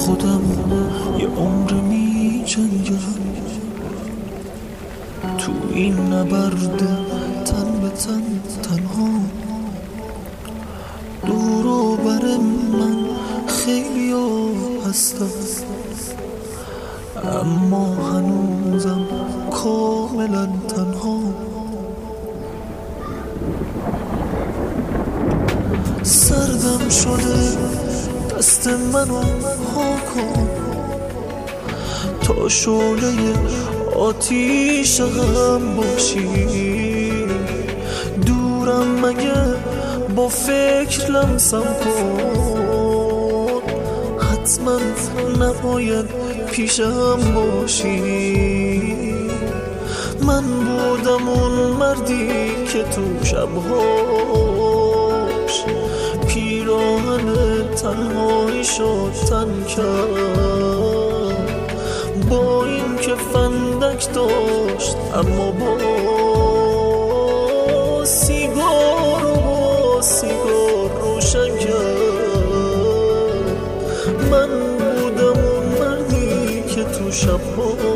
خودم یه عمر می جنگم تو این نبرد تن به تن تنها. دور و بر من خیلی هستم اما هنوزم کاملا تنها. سردم شده دست منو ها کن تا شعله آتیش غم باشی. دورم مگه با فکر لمسم کن، حتما نباید پیشم باشی. من بودم اون مردی که تو شبهاش پیراهن تنهایی شد تن کرد، با این که فندک داشت اما با سیگار روشن کرد. من بودم اون مردی که تو شبها